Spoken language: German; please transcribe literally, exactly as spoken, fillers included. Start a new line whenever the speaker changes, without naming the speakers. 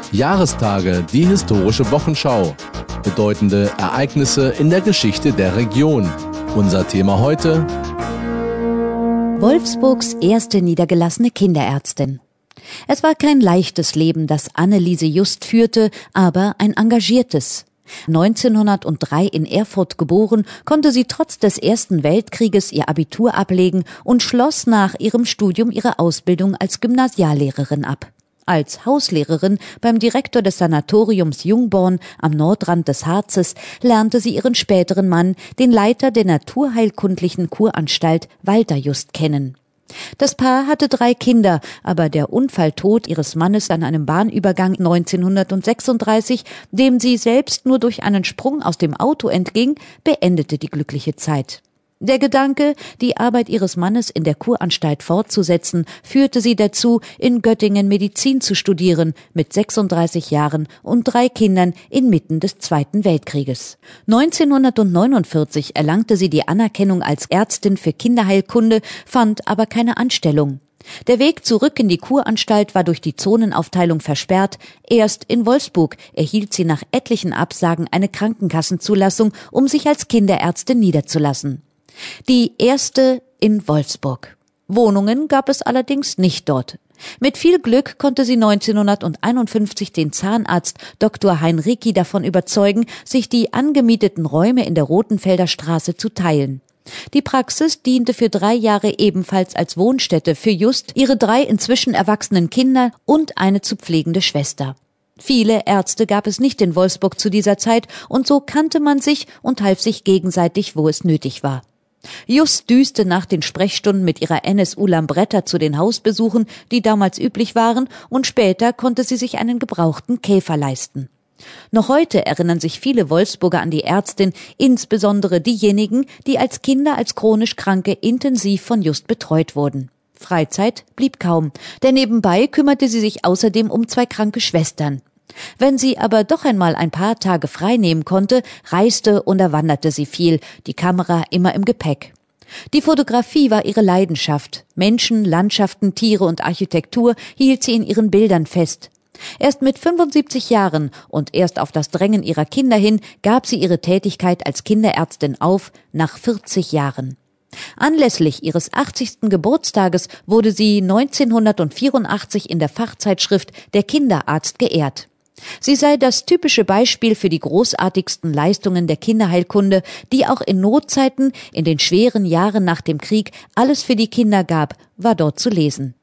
Jahrestage, die historische Wochenschau. Bedeutende Ereignisse in der Geschichte der Region. Unser Thema heute:
Wolfsburgs erste niedergelassene Kinderärztin. Es war kein leichtes Leben, das Anneliese Just führte, aber ein engagiertes. neunzehnhundertdrei in Erfurt geboren, konnte sie trotz des Ersten Weltkrieges ihr Abitur ablegen und schloss nach ihrem Studium ihre Ausbildung als Gymnasiallehrerin ab. Als Hauslehrerin beim Direktor des Sanatoriums Jungborn am Nordrand des Harzes lernte sie ihren späteren Mann, den Leiter der naturheilkundlichen Kuranstalt Walter Just, kennen. Das Paar hatte drei Kinder, aber der Unfalltod ihres Mannes an einem Bahnübergang neunzehnhundertsechsunddreißig, dem sie selbst nur durch einen Sprung aus dem Auto entging, beendete die glückliche Zeit. Der Gedanke, die Arbeit ihres Mannes in der Kuranstalt fortzusetzen, führte sie dazu, in Göttingen Medizin zu studieren, mit sechsunddreißig Jahren und drei Kindern inmitten des Zweiten Weltkrieges. neunzehnhundertneunundvierzig erlangte sie die Anerkennung als Ärztin für Kinderheilkunde, fand aber keine Anstellung. Der Weg zurück in die Kuranstalt war durch die Zonenaufteilung versperrt. Erst in Wolfsburg erhielt sie nach etlichen Absagen eine Krankenkassenzulassung, um sich als Kinderärztin niederzulassen. Die erste in Wolfsburg. Wohnungen gab es allerdings nicht dort. Mit viel Glück konnte sie neunzehnhunderteinundfünfzig den Zahnarzt Doktor Heinrici davon überzeugen, sich die angemieteten Räume in der Rothenfelder Straße zu teilen. Die Praxis diente für drei Jahre ebenfalls als Wohnstätte für Just, ihre drei inzwischen erwachsenen Kinder und eine zu pflegende Schwester. Viele Ärzte gab es nicht in Wolfsburg zu dieser Zeit, und so kannte man sich und half sich gegenseitig, wo es nötig war. Just düste nach den Sprechstunden mit ihrer N S U Lambretta zu den Hausbesuchen, die damals üblich waren, und später konnte sie sich einen gebrauchten Käfer leisten. Noch heute erinnern sich viele Wolfsburger an die Ärztin, insbesondere diejenigen, die als Kinder als chronisch Kranke intensiv von Just betreut wurden. Freizeit blieb kaum, denn nebenbei kümmerte sie sich außerdem um zwei kranke Schwestern. Wenn sie aber doch einmal ein paar Tage frei nehmen konnte, reiste und erwanderte sie viel, die Kamera immer im Gepäck. Die Fotografie war ihre Leidenschaft. Menschen, Landschaften, Tiere und Architektur hielt sie in ihren Bildern fest. Erst mit fünfundsiebzig Jahren und erst auf das Drängen ihrer Kinder hin gab sie ihre Tätigkeit als Kinderärztin auf, nach vierzig Jahren. Anlässlich ihres achtzigsten Geburtstages wurde sie neunzehnhundertvierundachtzig in der Fachzeitschrift Der Kinderarzt geehrt. Sie sei das typische Beispiel für die großartigsten Leistungen der Kinderheilkunde, die auch in Notzeiten, in den schweren Jahren nach dem Krieg, alles für die Kinder gab, war dort zu lesen.